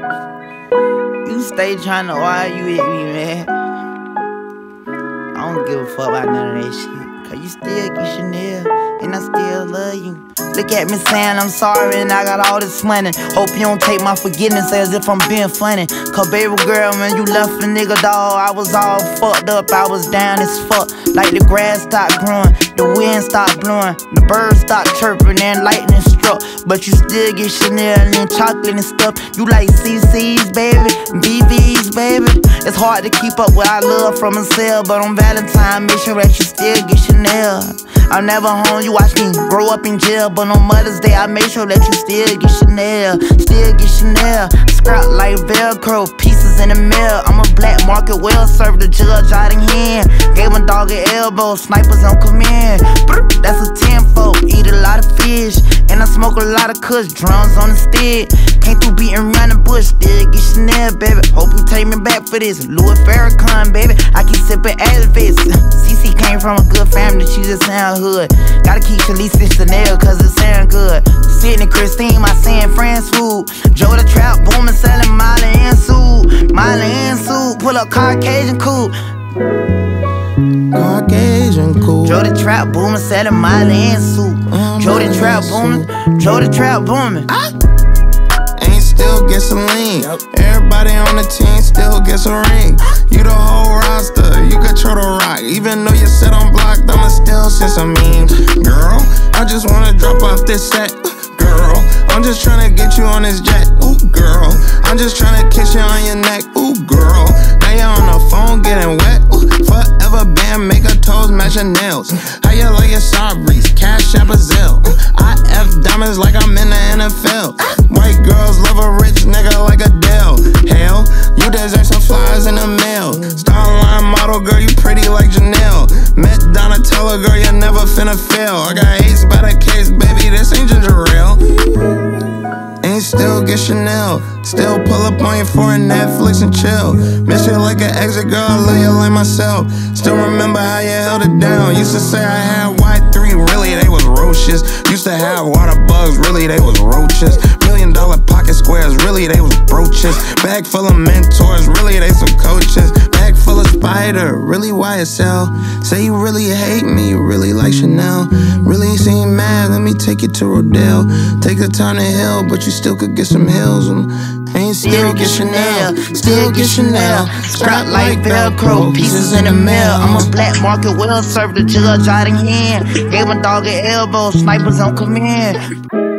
You stay trying to argue with me, man. I don't give a fuck about none of that shit. Cause you still get Chanel, and I still love you. Look at me saying I'm sorry and I got all this money. Hope you don't take my forgiveness as if I'm being funny. Cause baby girl, when you left a nigga, dawg, I was all fucked up, I was down as fuck. Like the grass stopped growing, the wind stopped blowing, the birds stopped chirping and lightning struck. But you still get Chanel and chocolate and stuff. You like CC's, baby, BV's, baby. It's hard to keep up with our love from a cell, but on Valentine, make sure that you still get Chanel. I'm never home, you watch me grow up in jail, but on Mother's Day, I make sure that you still get Chanel. Still get Chanel. Scrap like Velcro, pieces in the mail. I'm a black market, well served the judge out in hand. Gave my dog an elbow, snipers on command. That's a 10-fold, eat a lot of fish. And I smoke a lot of kush, drums on the stick. Came through beating around the bush, still get Chanel, baby. Hope you take me back for this. Louis Farrakhan, baby, I keep sipping Advil. CC came from a good family, she just sound hood. Gotta keep Shalice and Chanel, cause it sound good. Sydney Christine, my San Fran food. Joe the Trap, booming, selling Molly and Sue. Molly and Sue, pull up Caucasian cool. Caucasian cool. Joe the Trap, booming, selling Molly and Sue. Joe the Trap, booming. Joe the Trap, booming. Ain't still get some lean. Everybody on the team still gets a ring. You the whole roster, you control the rock. Even though you sit on block, I'ma still send some memes. Girl, I just wanna drop off this set. Girl, I'm just tryna get you on this jet. Ooh, girl, I'm just tryna kiss you on your neck. Ooh, girl, now you on the phone getting wet. Ooh, forever band, make her toes match her nails. How you like your Sabris, Cash App a Zelle. IF diamonds like I'm in the NFL. White girls love a rich nigga like Adele. Hell, you deserve some flyers in the mail. Starline model, girl, you pretty like Janelle. Met Donatella, girl, you never finna fail. I got ace by the case, baby, this ain't ginger ale. Ain't still get Chanel. Still pull up on you for a Netflix and chill. Miss you like an exit, girl, I love you like myself. Still remember how you held it down. Used to say I had Y3, really they was roaches. Used to have water bugs, really they was roaches. $1 million pocket squares, really they was brooches. Bag full of mentors, really they some coaches. Bag full of spider, really YSL. Say you really hate me, you really like Chanel. Really seem mad, let me take you to Rodale. Take the time to heal, but you still could get some hills. Ain't still get Chanel, still get Chanel. Scrap like Velcro, pieces in the mail. I'm a black market, well served the judge out in hand. Gave my dog an elbow, snipers on command.